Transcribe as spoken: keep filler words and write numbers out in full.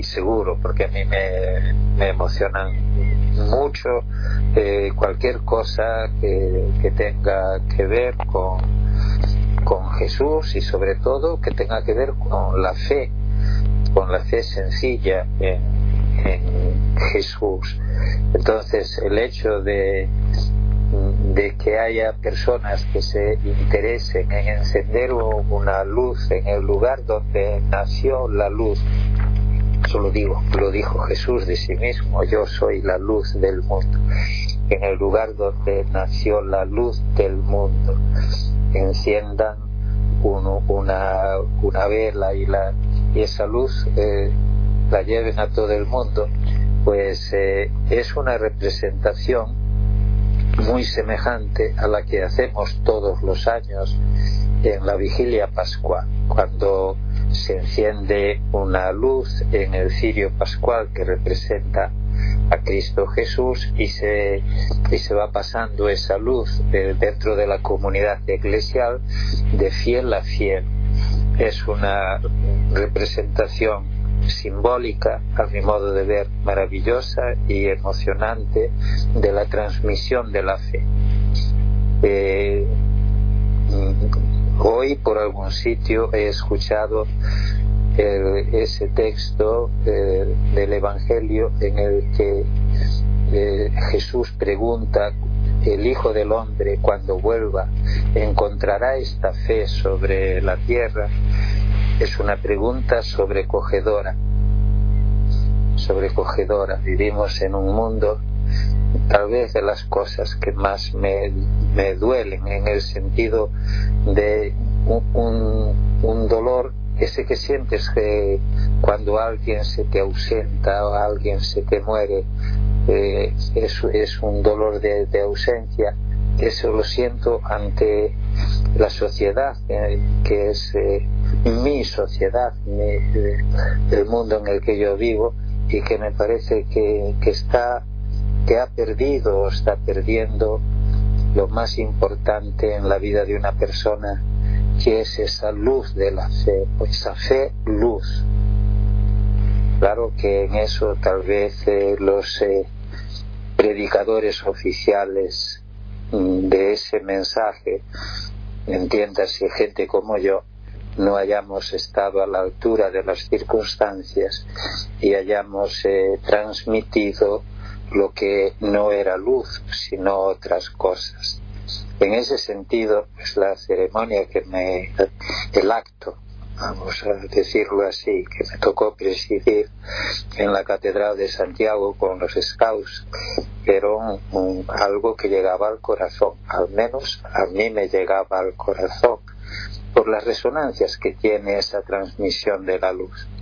seguro, porque a mí me, me emocionan mucho eh, cualquier cosa que, que tenga que ver con, con Jesús, y sobre todo que tenga que ver con la fe, con la fe sencilla en, en Jesús. Entonces el hecho de de que haya personas que se interesen en encender una luz en el lugar donde nació la luz. Eso lo digo, lo dijo Jesús de sí mismo: yo soy la luz del mundo. En el lugar donde nació la luz del mundo, enciendan uno, una, una vela y, la, y esa luz eh, la lleven a todo el mundo. Pues eh, es una representación muy semejante a la que hacemos todos los años en la vigilia pascual, cuando se enciende una luz en el cirio pascual que representa a Cristo Jesús, y se, y se va pasando esa luz de, dentro de la comunidad eclesial de fiel a fiel. Es una representación simbólica, a mi modo de ver, maravillosa y emocionante de la transmisión de la fe. Eh, hoy por algún sitio he escuchado el, ese texto eh, del Evangelio en el que eh, Jesús pregunta: el Hijo del Hombre, cuando vuelva, ¿encontrará esta fe sobre la tierra? Es una pregunta sobrecogedora, sobrecogedora. Vivimos en un mundo, tal vez de las cosas que más me, me duelen, en el sentido de un, un, un dolor ese que sientes que cuando alguien se te ausenta o alguien se te muere, eh, es, es un dolor de, de ausencia. Eso lo siento ante la sociedad, eh, que es eh, mi sociedad, mi, eh, el mundo en el que yo vivo, y que me parece que, que está que ha perdido o está perdiendo lo más importante en la vida de una persona, que es esa luz de la fe, o esa fe luz. Claro que en eso tal vez eh, los eh, predicadores oficiales de ese mensaje, entiéndase gente como yo, no hayamos estado a la altura de las circunstancias y hayamos eh, transmitido lo que no era luz, sino otras cosas. En ese sentido, pues la ceremonia que me, el acto, vamos a decirlo así, que me tocó presidir en la Catedral de Santiago con los Scouts, era un, un, algo que llegaba al corazón, al menos a mí me llegaba al corazón, por las resonancias que tiene esa transmisión de la luz.